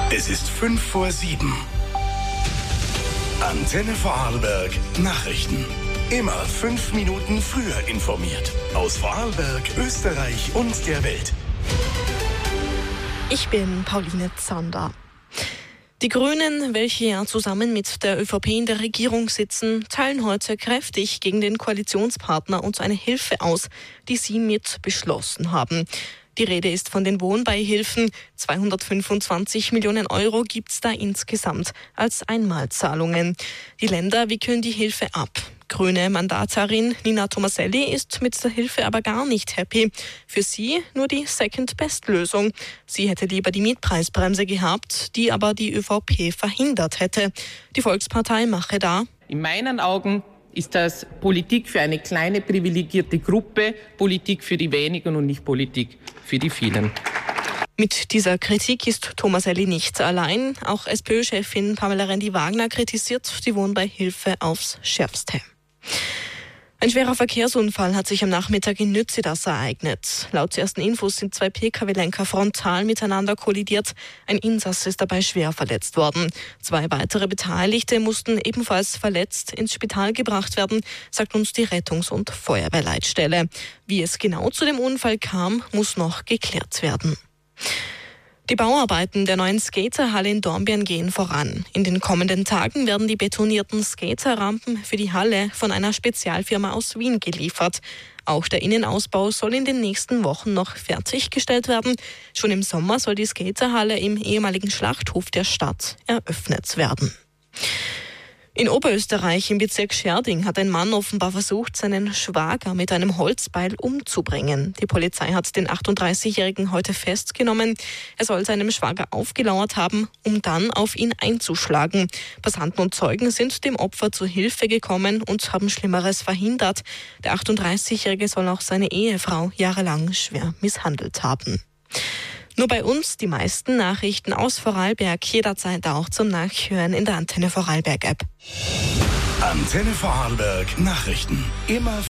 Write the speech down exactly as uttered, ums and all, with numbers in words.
Es ist fünf vor sieben. Antenne Vorarlberg Nachrichten. Immer fünf Minuten früher informiert. Aus Vorarlberg, Österreich und der Welt. Ich bin Pauline Zander. Die Grünen, welche ja zusammen mit der ÖVP in der Regierung sitzen, teilen heute kräftig gegen den Koalitionspartner und eine Hilfe aus, die sie mit beschlossen haben. Die Rede ist von den Wohnbeihilfen. zweihundertfünfundzwanzig Millionen Euro gibt's da insgesamt als Einmalzahlungen. Die Länder wickeln die Hilfe ab. Grüne Mandatarin Nina Tomaselli ist mit der Hilfe aber gar nicht happy. Für sie nur die Second-Best-Lösung. Sie hätte lieber die Mietpreisbremse gehabt, die aber die ÖVP verhindert hätte. Die Volkspartei mache da: In meinen Augen ist das Politik für eine kleine privilegierte Gruppe, Politik für die wenigen und nicht Politik für die vielen. Mit dieser Kritik ist Tomaselli nicht allein. Auch SPÖ-Chefin Pamela Rendi-Wagner kritisiert die Wohnbeihilfe aufs Schärfste. Ein schwerer Verkehrsunfall hat sich am Nachmittag in Nützidas ereignet. Laut ersten Infos sind zwei Pkw-Lenker frontal miteinander kollidiert. Ein Insasse ist dabei schwer verletzt worden. Zwei weitere Beteiligte mussten ebenfalls verletzt ins Spital gebracht werden, sagt uns die Rettungs- und Feuerwehrleitstelle. Wie es genau zu dem Unfall kam, muss noch geklärt werden. Die Bauarbeiten der neuen Skaterhalle in Dornbirn gehen voran. In den kommenden Tagen werden die betonierten Skaterrampen für die Halle von einer Spezialfirma aus Wien geliefert. Auch der Innenausbau soll in den nächsten Wochen noch fertiggestellt werden. Schon im Sommer soll die Skaterhalle im ehemaligen Schlachthof der Stadt eröffnet werden. In Oberösterreich im Bezirk Scherding hat ein Mann offenbar versucht, seinen Schwager mit einem Holzbeil umzubringen. Die Polizei hat den achtunddreißigjährigen heute festgenommen. Er soll seinem Schwager aufgelauert haben, um dann auf ihn einzuschlagen. Passanten und Zeugen sind dem Opfer zu Hilfe gekommen und haben Schlimmeres verhindert. Der achtunddreißigjährige soll auch seine Ehefrau jahrelang schwer misshandelt haben. Nur bei uns die meisten Nachrichten aus Vorarlberg, jederzeit auch zum Nachhören in der Antenne Vorarlberg App. Antenne Vorarlberg Nachrichten. Immer